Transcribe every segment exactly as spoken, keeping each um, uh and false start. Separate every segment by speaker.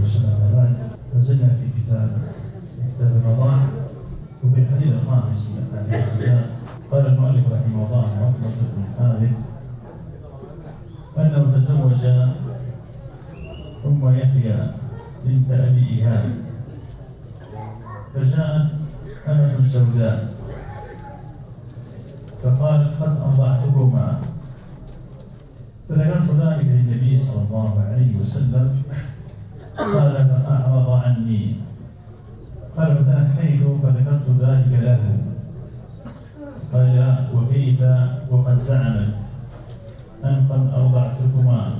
Speaker 1: وسلم. بعد نزلنا في كتاب كتاب الرضاعة، وفي الحديث الخامس من أحاديث الكتاب قال المؤلف رحمه الله عن عقبة بن الحارث أنه تزوج أم يحيى بنت أبي إيهاب، فجاءت أمة سوداء فقالت قد أرضعتكما، فذكرت ذلك للنبي صلى الله عليه وسلم قال فأعرض عني، قال فتنحيت فذكرت ذلك له، قال وكيف وقد زعمت أن قد أرضعتكما،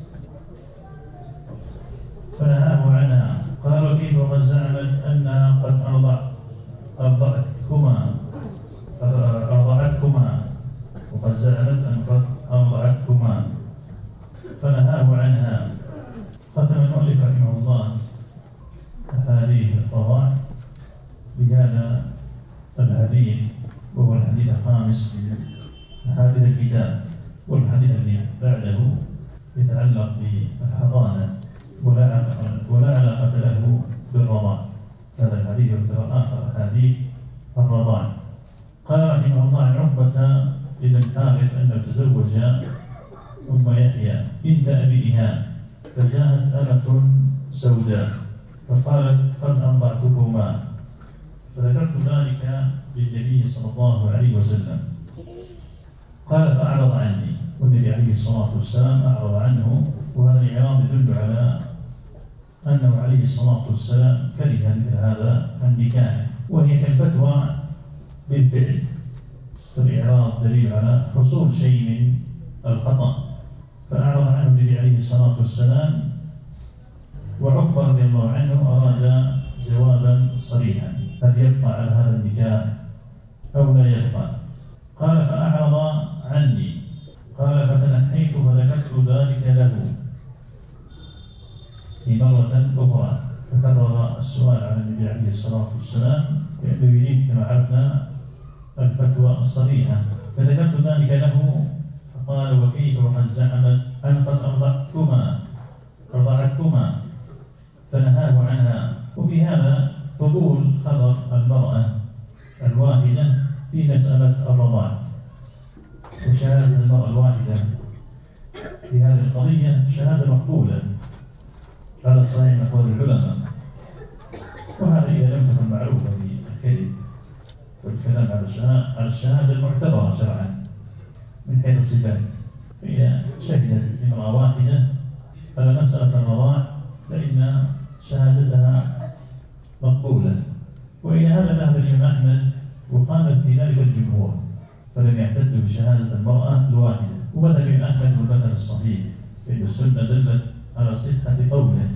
Speaker 1: فنهاه عنها. قال وكيف وقد زعمت أنها قد أرضع أرضعتكما قد أرضعتكما وقد زعمت أن قد أرضعتكما، فنهاه عنها. ختم المؤلف رحمه الله أحاديث الرضاع بهذا الحديث، وهو الحديث الخامس من أحاديث الكتاب، والحديث الذي بعده يتعلق بالحضانة ولا علاقة له بالرضاع. هذا الحديث يعتبر آخر أحاديث الرضاع. قال رحمه الله عن عقبة بن الحارث أنه تزوج أم يحيى بنت أبي إيهاب، فجاءت أمة سوداء فقالت قد أرضعتكما، فذكرت ذلك للنبي صلى الله عليه وسلم قال فأعرض عني، والنبي عليه الصلاة والسلام أعرض عنه. وهذا الإعراض يدل على أنه عليه الصلاة والسلام كره مثل هذا النكاح، وهي كالفتوى بالفعل، فالإعراض دليل على حصول شيء من الخطأ، فأعرض عنه النبي عليه الصلاة والسلام. وعقبة رضي الله عنه أراد جوابا صريحا، هل يبقى على هذا النكاح أو لا يبقى؟ قال فأعرض عني، قال فتنحيت فذكرت ذلك له. في مرة أخرى تكرر السؤال على النبي عليه الصلاة والسلام لأنه يريد كما عرفنا الفتوى الصريحة، فذكرت ذلك له، فقال وكيف وقد زعمت أن قد أرضعتكما أرضعتكما، فنهاه عنها. وفي هذا قبول خبر المرأة الواحدة في مسألة الرضاع، وشهادة المرأة الواحدة في هذه القضية شهادة مقبولة على الصحيح من أقوال العلماء، وهذا إذا لم تكن معروفة في الكذب، والكلام على الشهادة المعتبرة شرعا من حيث الصفات. فإذا شهدت امرأة واحدة على مسألة الرضاع فإن شهادتها مقبولة. وإلى هذا ذهب الإمام أحمد وخالف في ذلك الجمهور، فلم يعتدوا بشهادة المرأة الواحدة. ومذهب الإمام أحمد والمذهب الصحيح فإن السنة دلت على صحة قوله.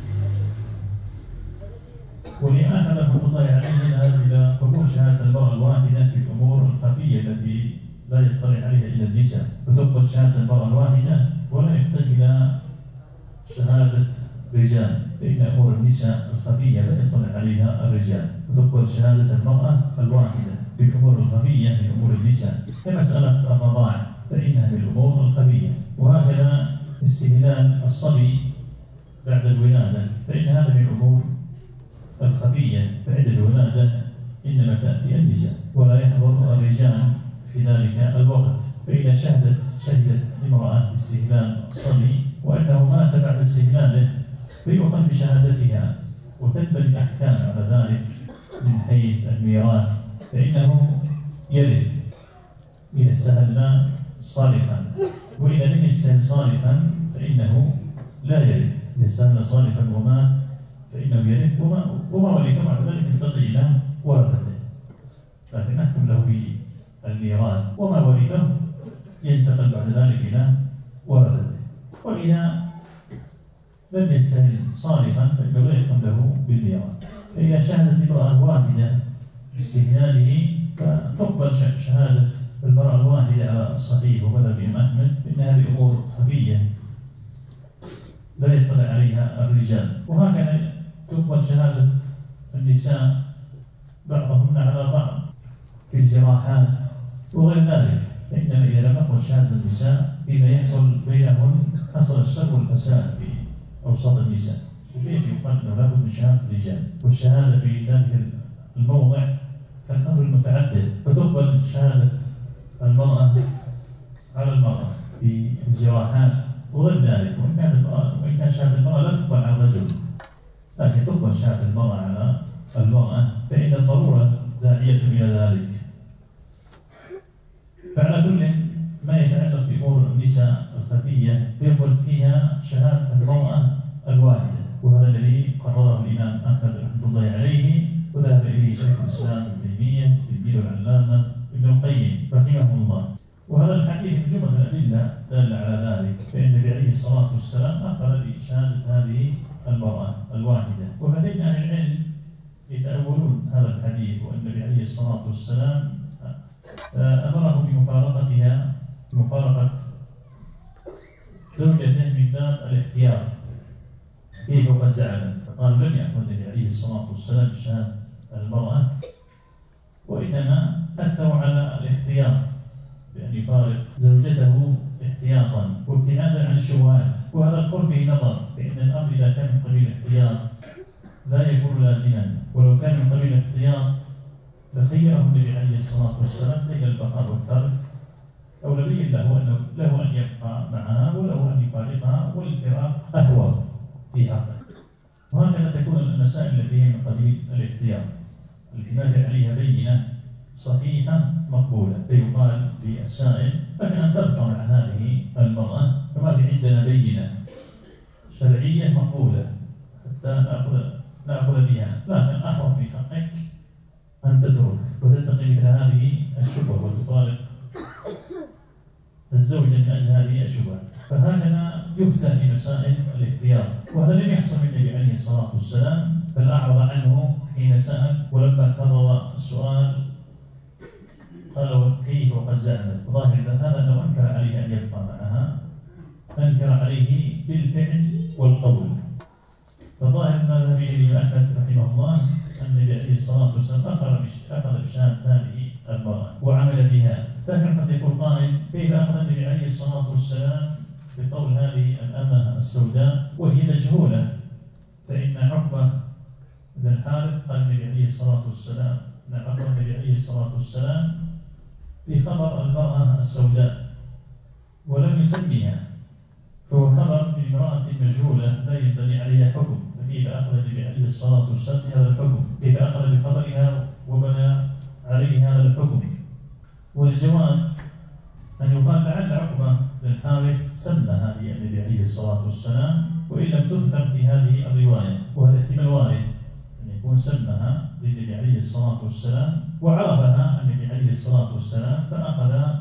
Speaker 1: والإمام أحمد رحمة الله عليه ذهب إلى قبول شهادة المرأة الواحدة في الأمور الخفية التي لا يطلع عليها إلا النساء، فتقبل شهادة المرأة الواحدة ولا يحتاج إلى شهادة رجال، فإن أمور النساء الخفية لا يطلع عليها الرجال، وتقبل شهادة المرأة الواحدة بالأمور الخفية من أمور النساء، كمسألة الرضاع فإنها من الأمور الخفية. وهكذا استهلال الصبي بعد الولادة فإن هذا من الأمور الخفية، فعند الولادة إنما تأتي النساء ولا يحضر الرجال في ذلك الوقت. فإذا شهدت شهدت امرأة باستهلال الصبي وأنه مات بعد استهلاله فيؤخذ بشهادتها وتتبع الأحكام على ذلك من حيث الميراث، فإنه يرث إذا استهل صالحا، وإذا لم يستهل صالحا فإنه لا يرث. إذا استهل صالحا ومات فإنه يرث، وما, وما ورثه بعد ذلك ينتقل إلى ورثته، لكن نحكم له بالميراث، وما ورثه ينتقل بعد ذلك إلى ورثته. وإذا لم يستهل صالحا فإنه لا يحكم له بالميراث. فإذا شهدت امرأة واحدة باستهلاله فتقبل شهادة المرأة الواحدة على الصحيح ومذهب الإمام أحمد، فإن هذه أمور خفية لا يطلع عليها الرجال. وهكذا تقبل شهادة النساء بعضهن على بعض في الجراحات وغير ذلك، فإنما إذا لم نقبل شهادة النساء فيما يحصل بينهن حصل الشر والفساد في أوساط النساء. وكيف يقال أنه لابد من شهادة الرجال؟ والشهادة في ذلك الموضع كالأمر المتعدد، فتقبل شهادة المرأة على المرأة في الجراحات وغير ذلك، وإن كانت المرأة وإن كان شهادة المرأة لا تقبل على الرجل، لكن تقبل شهادة المرأة على المرأة، فإن الضرورة داعية إلى ذلك. فعلى كل ما يتعلق بأمور النساء الخفية يقبل فيها شهادة المرأة الواحدة، وهذا الذي قرره الإمام أحمد رحمه الله عليه، وذهب إليه شيخ الإسلام ابن تيمية تلميذ العلامة ابن القيم رحمه الله. وهذا الحديث من جملة الأدلة دالة على ذلك، فإن النبي عليه الصلاة والسلام أخبر بشهادة هذه المرأة الواحدة. وكثير من أهل العلم يتأولون هذا الحديث، وأن النبي عليه الصلاة والسلام أمره بمفارقتها مفارقة زوجته من باب الاحتياط، كيف وقد زعم، فقالوا لم يأخذ النبي عليه الصلاة والسلام بشهادة المرأة، وإنما أثروا على الاحتياط بأن يفارق زوجته احتياطا وابتعادا عن الشبهات. وهذا القول فيه نظر، فإن الأمر إذا كان من قبيل الاحتياط لا يكون لازما، ولو كان من قبيل الاحتياط لخيره النبي عليه الصلاة والسلام بين البقاء والترك، أو لبين له أنه له أن يبقى معها وله أن يفارقها، والفراق أحوط في حقه. وهكذا تكون المسائل التي هي من قبيل الاحتياط التي ما في عليها بينة صحيحة مقبولة، فيقال للسائل لكن أن تبقى مع هذه المرأة فما في عندنا بينة شرعية مقبولة حتى نأخذ, نأخذ بها، لكن أحوط في حقك أن تترك وتتقي مثل هذه الشبهة وتطالب الزوجة من أجل هذه الشبهة. فهكذا يفتى في مسائل الاحتياط، وهذا لم يحصل من النبي عليه الصلاة والسلام، بل أعرض عنه حين سأل، ولما كرر السؤال قال كيف وقد زعمت. ظاهر هذا أنه أنكر عليه أن يبقى معها، أنكر عليه بالفعل والقول. فظاهر ما ذهب إليه أحمد رحمه الله أن النبي عليه الصلاة والسلام أخذ بشهادة هذه المرأة وعمل بها. لكن قد يقول قائل كيف أخذ النبي عليه الصلاة والسلام بقول هذه الأمة السوداء وهي مجهولة؟ فإن عقبة بن الحارث قال النبي عليه الصلاة والسلام أن أخبر النبي عليه الصلاة والسلام بخبر المرأة السوداء ولم يسميها، فهو خبر بامرأة مجهولة لا ينبني عليها حكم، فكيف أخذ النبي عليه الصلاة والسلام هذا الحكم؟ كيف أخذ بخبرها وبنى عليه هذا الحكم؟ والجواب أن يقال لعل عقبة بن الحارث سمى هذه النبي عليه الصلاة والسلام وإن لم تذكر في هذه الرواية، وهذا احتمال وارد أن يكون سمها للنبي عليه الصلاة والسلام وعرفها النبي عليه الصلاة والسلام فأخذ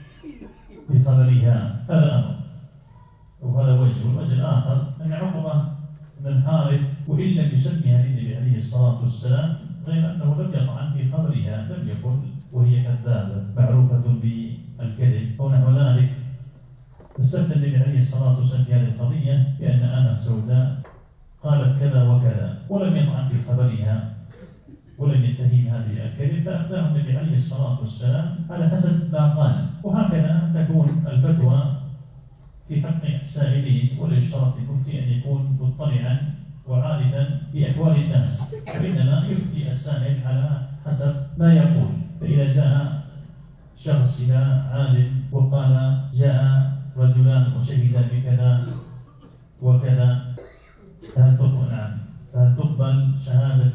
Speaker 1: بخبرها. هذا أمر، وهذا وجه. والوجه الآخر أن عقبة بن الحارث وإن لم يسميها للنبي عليه الصلاة والسلام غير أنه لم يطعن في خبرها، لم يقل وهي كذابة معروفة بالكذب أو نحو ذلك. فاستفتى النبي عليه الصلاة والسلام في هذه القضية بأن أمة سوداء قالت كذا وكذا ولم يطعن في خبرها ولم يتهم هذه الكذب، فأفتاه النبي عليه الصلاة والسلام على حسب ما قال. وهكذا تكون الفتوى في حق السائلين، ولا يشترط للمفتي أن يكون مطلعا وعارفا بأحوال الناس، وإنما يفتي السائل على حسب ما يقول. فإذا جاء شخص إلى عالم وقال جاء رجلان وشهدا بكذا وكذا فهل تقبل؟ نعم، فهل تقبل شهادة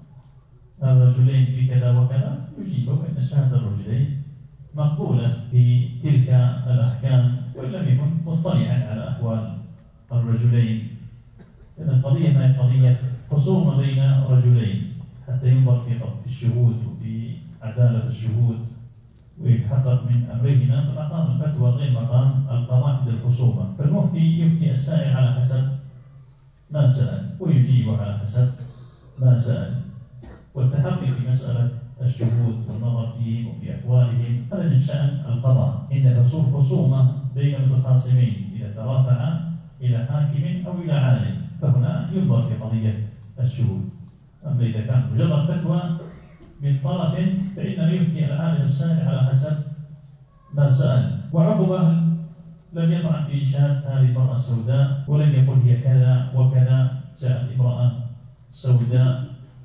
Speaker 1: الرجلين في كذا وكذا؟ يجيبه بأن شهادة الرجلين مقبولة في تلك الأحكام وإن لم يكن مطلعا على أحوال الرجلين. إن القضية ما هي قضية خصومة بين رجلين حتى ينظر في الشهود وفي عدالة الشهود ويتحقق من أمرهما، فمقام الفتوى غير مقام القضاء عند الخصومة. فالمفتي يفتي السائل على حسب ما سأل ويجيب على حسب ما سأل، والتحقق في مسألة الشهود والنظر فيهم وفي أقوالهم هذا من شأن القضاء عند حصول خصومة بين المتخاصمين إذا ترافع إلى حاكم أو إلى عالم، فهنا ينظر في قضية الشهود. أما إذا كان مجرد فتوى من طرف فإنما يفتي العالم السائل على حسب ما سأل. وعقبة لم يطعن في شهادة هذه المرأة السوداء ولم يقل هي كذا وكذا، جاءت امرأة سوداء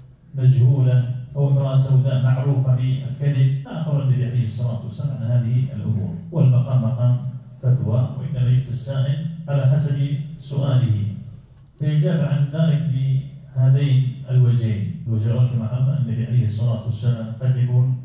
Speaker 1: مجهولة أو امرأة سوداء معروفة بالكذب، لا أخبر النبي عليه الصلاة والسلام عن هذه الأمور، والمقام مقام فتوى، وإنما يفتي السائل على حسب سؤاله. فيجاب عن ذلك بهذين الوجهين. الوجه الأول كما قلنا النبي عليه الصلاة والسلام قد يكون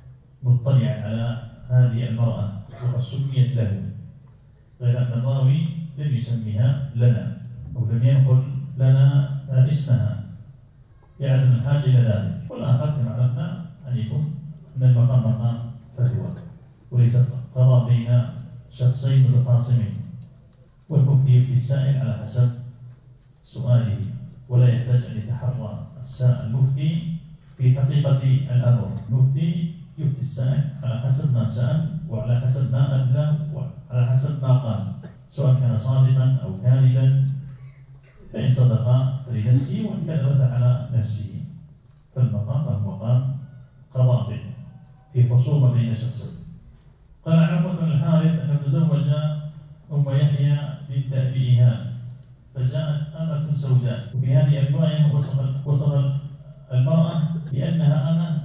Speaker 1: مطلعا على هذه المرأة وقد سميت له، غير أن الراوي لم يسميها لنا أو لم ينقل لنا اسمها لعدم الحاجة إلى ذلك. والآخر كما عرفنا أن يكون أن المقام مقام فتوى وليس قضاء بين شخصين متخاصمين، والمفتي يفتي السائل على حسب سؤاله، ولا يحتاج أن يتحرى المفتي في حقيقة الأمر. المفتي يفتي السائل على حسب ما سأل وعلى حسب ما أدلى وعلى حسب ما قال، سواء كان صادقا أو كاذبا، فإن صدق فلنفسه وإن كذب فعلى نفسه. فالمقام هو مقام قضاء في خصومة بين شخصين. قال عقبة بن الحارث أنه تزوج أم يحيى بنت أبي إيهاب فجاءت أمة سوداء، وفي هذه الرواية وصف وصف المرأة بأنها أمة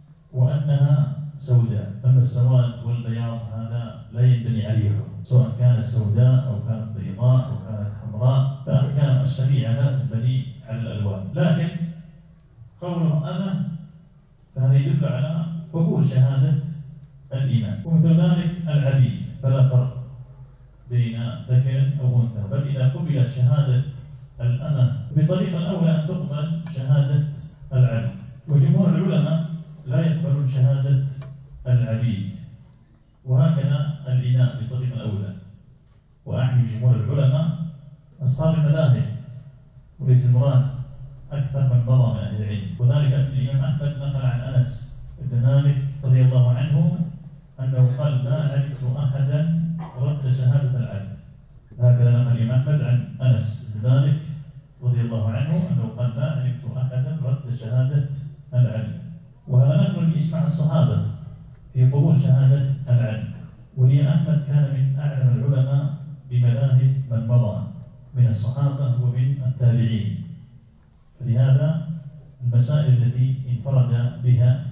Speaker 1: وأنها سوداء. أما السواد والبياض هذا لا ينبني عليه حكم، سواء كانت سوداء أو كانت بيضاء أو كانت حمراء، فأحكام الشريعة لا تنبني على الألوان. لكن قوله أمة فهذا يدل على قبول شهادة الإمام، ومثل ذلك العبيد فلا فرق بين ذكر أو أنثى، بل إذا قبلت شهادة الأمة بطريقة الأولى أن تقبل شهادة العبد. وجمهور العلماء لا يقبلون شهادة العبيد، وهكذا الإمام بطريقة الأولى. وأعني جمهور العلماء أصحاب المذاهب، وليس المراد أكثر من مضى من أهل العلم. وذلك أن الإمام أحمد نقل عن أنس بن مالك رضي الله عنه أنه قال ما علمت أحدا رد شهادة العبد. هكذا نقل الإمام أحمد عن أنس بن مالك رضي الله عنه أنه قال ما علمت أحدا رد شهادة العبد. وهذا نقل لإجماع الصحابة في قبول شهادة العبد. والإمام أحمد كان من أعلم العلماء بمذاهب من مضى من الصحابة ومن التابعين، فلهذا المسائل التي انفرد بها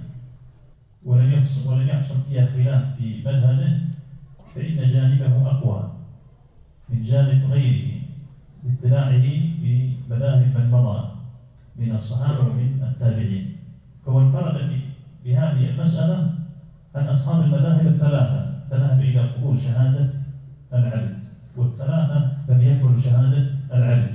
Speaker 1: ولم يحصل ولم يحصل فيها خلاف في مذهبه فإن جانبه أقوى من جانب غيره باطلاعه بمذاهب من مضى من الصحابة ومن التابعين. فهو انفرد بهذه المسألة عن أصحاب المذاهب الثلاثة، فذهب إلى قبول شهادة العبد، والثلاثة لم يقبلوا شهادة العبد.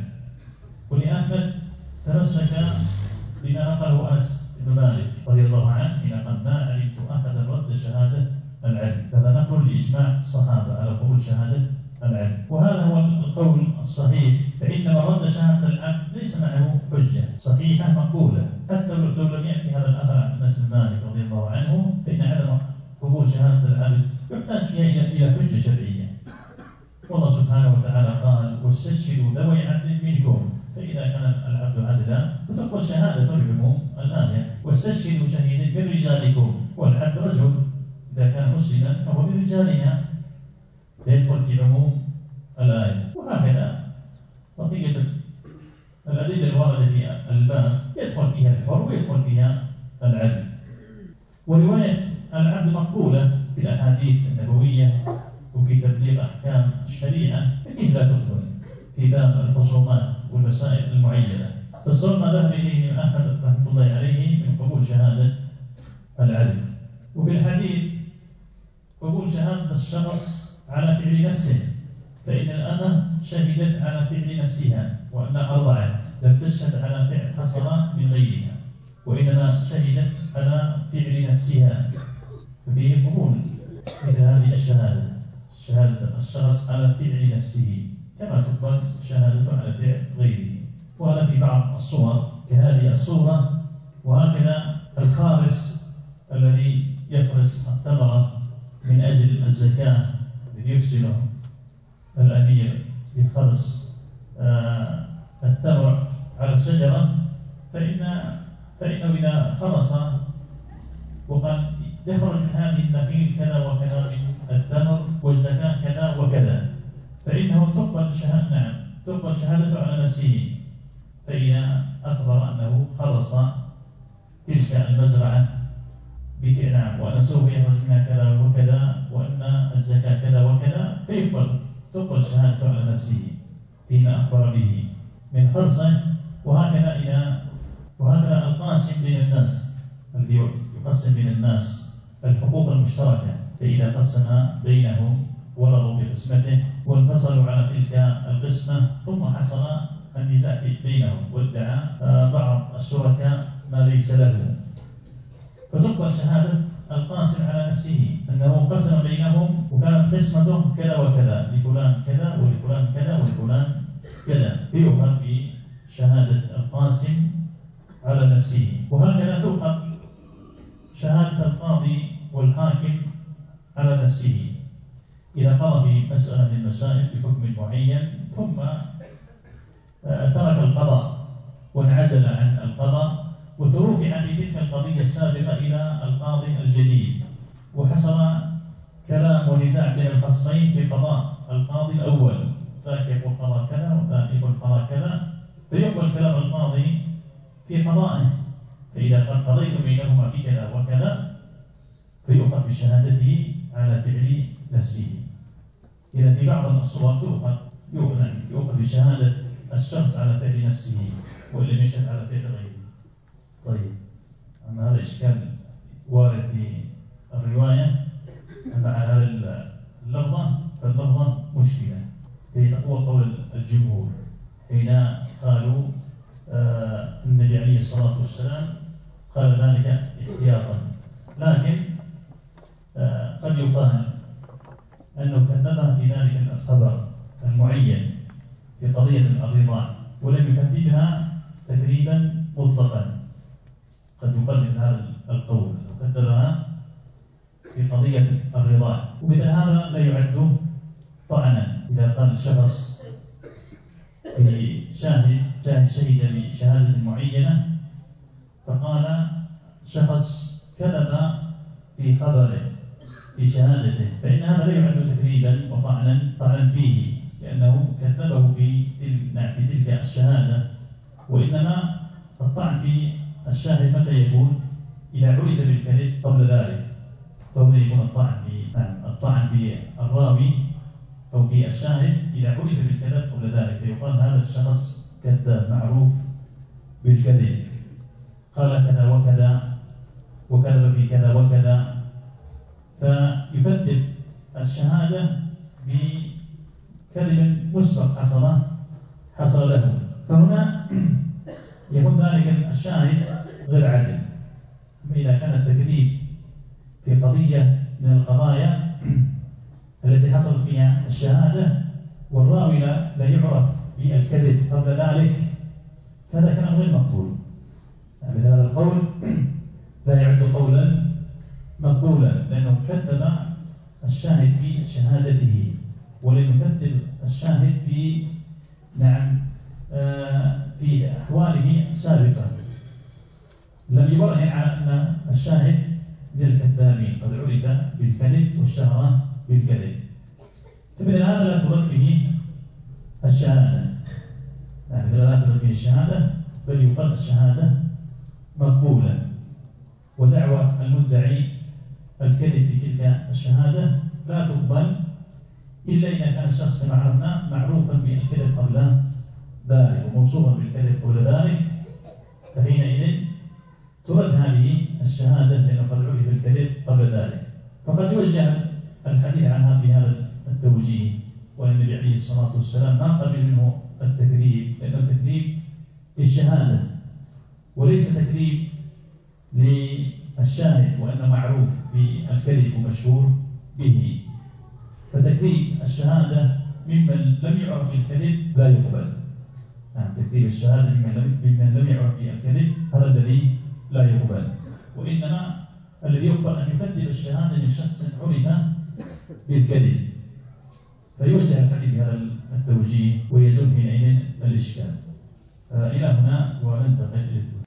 Speaker 1: ولأحمد تمسك بما نقله أنس بن مالك رضي الله عنه حين قال ما علمت أحدا رد شهادة العبد، فهذا نقل لإجماع الصحابة على قبول شهادة العبد. وهذا هو القول الصحيح، فإن من رد شهادة العبد ليس معه حجة صحيحة مقبولة، حتى لو لم يأتي هذا الأثر عن أنس بن مالك رضي الله عنه، فإن عدم قبول شهادة العبد يحتاج فيها إلى حجة شرعية. والله سبحانه وتعالى قال واستشهدوا ذوي عدل منكم، فإذا كان العبد عدلا فتقبل شهادة العموم الآية واستشهدوا شهيدا من رجالكم، والعبد رجل إذا كان مسلما فهو من رجالنا يدخل في عموم الآية. وهكذا بقية الأدلة الواردة في الباب يدخل فيها الحر ويدخل فيها العبد. ورواية العبد مقبولة في الأحاديث النبوية وفي تبليغ أحكام الشريعة، فكيف لا تقبل في باب الخصومات والمسائل المعينة؟ فالصواب ما ذهب إليه الإمام أحمد رحمه الله عليه من قبول شهادة العبد. وفي الحديث قبول شهادة الشخص على فعل نفسه، فإن الأمة شهدت على فعل نفسها وأنها أرضعت، لم تشهد على فعل حصل من غيرها، وإنما شهدت على فعل نفسها، ففيه قبول مثل هذه الشهادة، شهادة الشخص على فعل نفسه كما تقبل شهادته على فعل غيره. وهذا في بعض الصور كهذه الصورة. وهكذا الخارس الذي يخرس الثمرة من أجل الزكاة الذي يرسله الأمير لخرس آه التمر على الشجرة، فإن فإنه إذا خرس وقال يخرج من هذه النخيل كذا وكذا من التمر والزكاة كذا وكذا، فإنه تقبل شهادة نعم تقبل شهادته على نفسه فإذا أخبر أنه خلص تلك المزرعة بكنام وأنه سوف يخرج منها كذا وكذا وأن الزكاة كذا وكذا، فيقبل تقبل شهادته على نفسه فيما أخبر به من خلصه. وهكذا إلى وهكذا القاسم بين الناس الذي يقسم بين الناس الحقوق المشتركة، فإذا قسم بينهم ورضوا بقسمته وانفصلوا على تلك القسمة ثم حصل النزاع بينهم وادعى بعض الشركاء ما ليس له، فتقبل شهادة القاسم على نفسه أنه قسم بينهم وكانت قسمته كذا وكذا، لفلان كذا ولفلان كذا ولفلان كذا، فيؤخذ بشهادة القاسم على نفسه. وهكذا تؤخذ شهادة القاضي والحاكم على نفسه إذا قضى في مسألة من المسائل بحكم معين ثم ترك القضاء وانعزل عن القضاء وترفع في تلك القضية السابقة إلى القاضي الجديد، وحصل كلام ونزاع بين الخصمين في قضاء القاضي الأول، ذاك يقول قضاء كذا وذاك يقول قضاء كذا، فيقبل كلام القاضي في قضائه، فإذا قد قضيت بينهما بكذا وكذا فيؤخذ بشهادته على فعل نفسه. إذا في بعض الصور تؤخذ يؤخذ بشهادة الشخص على فعل نفسه وإن لم يشهد على فعل غيره. طيب، أما هذا إشكال وارد في الرواية مع هذا اللفظة، فاللفظة مشكلة، هي تقوى قول الجمهور حين قالوا آه النبي عليه الصلاة والسلام قال ذلك احتياطا، لكن آه قد يقال أنه كذبها في ذلك الخبر المعين في قضية الرضاع ولم يكذبها تكذيبا مطلقا، قد يقدم هذا القول وكذبها في قضية الرضاع، ومثل هذا لا يعد طعنا. إذا قال الشخص في شاهد شاهد شهد بشهادة معينة فقال شخص كذب في خبره في شهادته، فإن هذا لا يعد تكذيبا وطعنا طعنا فيه، لأنه كذبه في تلك في تلك الشهادة. وإنما الطعن في الشاهد متى يكون؟ إذا عرف بالكذب قبل ذلك، فهنا يكون الطعن في نعم الطعن في الراوي أو في الشاهد إذا عرف بالكذب قبل ذلك، فيقال هذا الشخص كذاب معروف بالكذب، قال كذا وكذا وكذب في كذا وكذا، فيكذب الشهادة بكذب مسبق حصل حصل له، فهنا يكون ذلك الشاهد غير عادل. ثم إذا كان التكذيب في قضية من القضايا التي حصلت فيها الشهادة والراوي لا يعرف بالكذب قبل ذلك، فهذا كلام غير مقبول. يعني مثل هذا القول لا يعد قولا مقبولا، لأنه كذب الشاهد في شهادته ولم يكذب الشاهد في نعم آه في أحواله السابقة، لم يبرهن على أن الشاهد من الكذابين، قد عرف بالكذب واشتهر بالكذب، فمثل هذا لا ترد به الشهادة، يعني مثل لا ترد به الشهادة، بل يقال الشهادة مقبولة، ودعوى المدعي الكذب في تلك الشهادة لا تقبل إلا إذا كان الشخص كما عرفنا معروفا بالكذب قبل ذلك وموصوفا بالكذب قبل ذلك، فحينئذ ترد هذه الشهادة لأنه قد عرف بالكذب قبل ذلك. فقد يوجه الحديث عنها بهذا التوجيه، وأن النبي عليه الصلاة والسلام ما قبل منه التكذيب، لأنه تكذيب للشهادة وليس تكذيب للشاهد وأنه معروف بالكذب ومشهور به، فتكذيب الشهادة ممن لم يعرف بالكذب لا يقبل. نعم، تكذيب الشهادة ممن لم, ممن لم يعرف بالكذب هذا الذي لا يقبل، وإنما الذي يقبل أن يكذب الشهادة من شخص عرف بالكذب، فيوجه الحديث بهذا التوجيه ويزول حينئذ الإشكال. إلى هنا وننتقل إلى